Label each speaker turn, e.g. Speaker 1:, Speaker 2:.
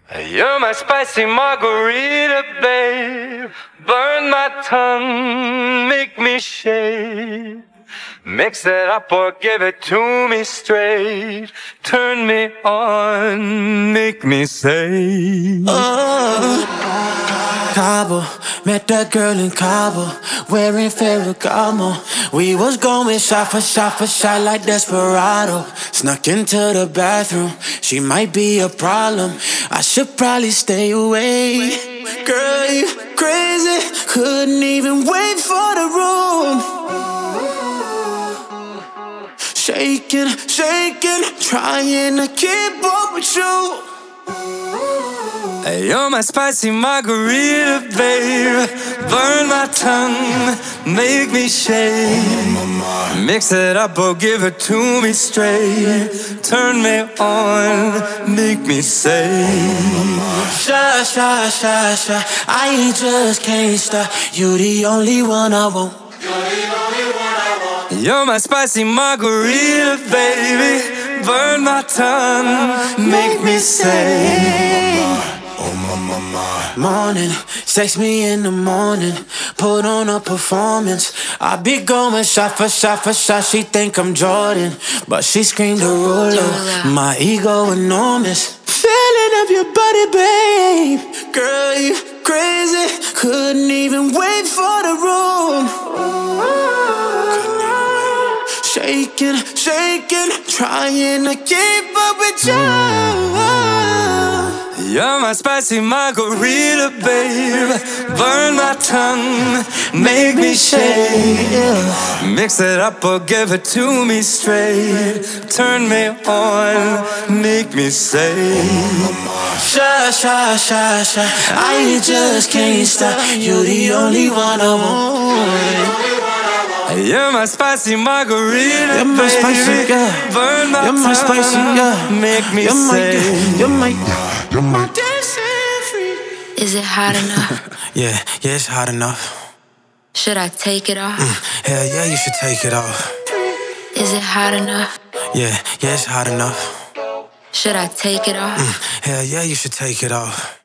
Speaker 1: You're my spicy margarita, babe. Burn my tongue, make me shake. Mix it up or give it to me straight. Turn me on, make me say.
Speaker 2: Cabo, met that girl in Cabo, wearing Ferragamo. We was going shot for shot for shot like Desperado. Snuck into the bathroom, she might be a problem. I should probably stay away. Girl, you crazy, couldn't even wait for the room. Shaking, shaking, trying to keep up with you.
Speaker 1: You're my spicy margarita, babe. Burn my tongue, make me shake. Mix it up or give it to me straight. Turn me on, make me say.
Speaker 2: Shy, shy, shy, shy, I just can't stop. You the only one I want.
Speaker 1: You're my spicy margarita, baby. Burn my tongue, make me say.
Speaker 2: Morning, text me in the morning, put on a performance. I be going shot for shot for shot. She think I'm Jordan, but she screamed a ruler. My ego enormous. Feeling of your body, babe. Girl, you crazy, couldn't even wait for the room. Shaking, shaking, trying to keep up with you.
Speaker 1: You're my spicy margarita, babe. Burn my tongue, make me shake. Mix it up or give it to me straight. Turn me on, make me say.
Speaker 2: Shy, shy, shy, shy, I just can't stop. You the only one I want.
Speaker 1: You're my spicy margarita,
Speaker 2: you're my
Speaker 1: baby.
Speaker 2: Spicy girl.
Speaker 1: Burn my
Speaker 2: you're my
Speaker 1: tongue,
Speaker 2: spicy girl.
Speaker 1: Make me
Speaker 2: you're
Speaker 1: say.
Speaker 2: You're my dancing freak.
Speaker 3: Is it hot enough?
Speaker 2: Yeah, it's hot enough.
Speaker 3: Should I take it off?
Speaker 2: Hell yeah, you should take it off.
Speaker 3: Is it hot enough?
Speaker 2: Yeah, it's hot enough.
Speaker 3: Should I take it off?
Speaker 2: Hell yeah, you should take it off.